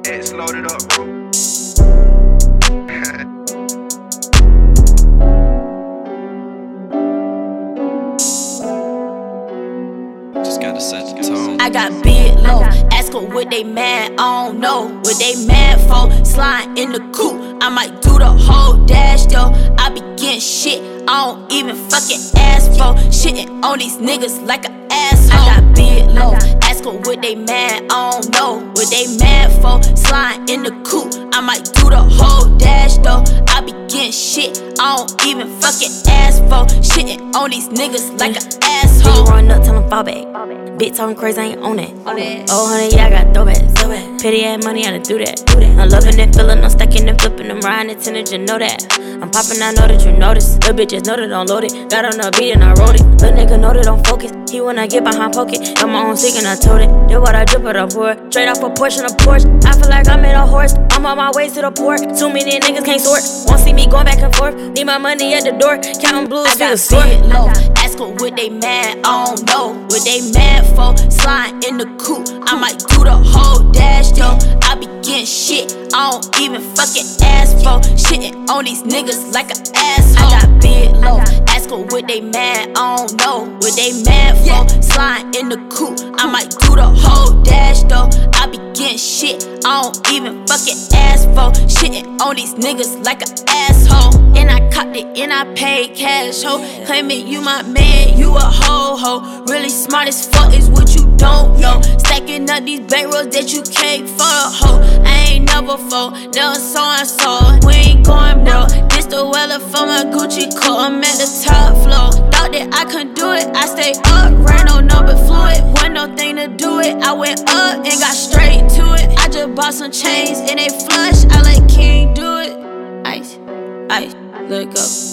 X loaded up, bro. Just gotta set the tone. I got big low, ask her what they mad, I don't know. What they mad for, sliding in the coupe, I might do the whole dash though. I be getting shit, I don't even fucking ask for. Shitting on these niggas like an asshole. I got big low, ask her what they mad, I don't know. What they mad for, sliding in the coupe, I might do the whole dash though. I be getting shit, I don't even fucking ask for. Shitting on these niggas like an asshole. Nigga run up, tell him fall back. Bitch talking crazy, I ain't on it. Oh, honey, yeah, I got throwbacks. Petty ass money, I done do that. I'm loving it, feeling, I'm stacking and flipping, I'm riding it, teenage, you know that. I'm popping, I know that you notice. Little bitches know that I'm loaded. Got on the beat and I wrote it. Little nigga know that I'm focused. He wanna get behind pocket. Got my own stick and I told it. Then what I drip it, I pour it. Straight off a portion of Porsche. I feel like I'm in a horse. I'm on my way to the port. Too many niggas can't sort. Won't see me going back and forth. Need my money at the door. Counting blues, I got store. big low, ask her what they mad, I don't know. What they mad for, sliding in the coupe, I might do the whole dash though. I be getting shit, I don't even fucking ask for. Shitting on these niggas like an asshole. I got big low, ask her what they mad, I don't know. What they mad for, sliding in the coupe, I might do the whole dash though. I be getting shit, I don't even fucking ask for. Shitting on these niggas like an asshole. And I copped it and I paid cash, ho. Claiming you my man, you a ho. Really smart as fuck is what you don't know. Stacking up these bankrolls that you can't for a hoe. I ain't never fall, never saw. We ain't going bro. This the weather for my Gucci coat. I'm at the top floor. Thought that I couldn't do it. I stay up, ran on number fluid. One no thing to do it. I went up and got straight to it. I just bought some chains and they flush. I let King do it. Ice, let it go.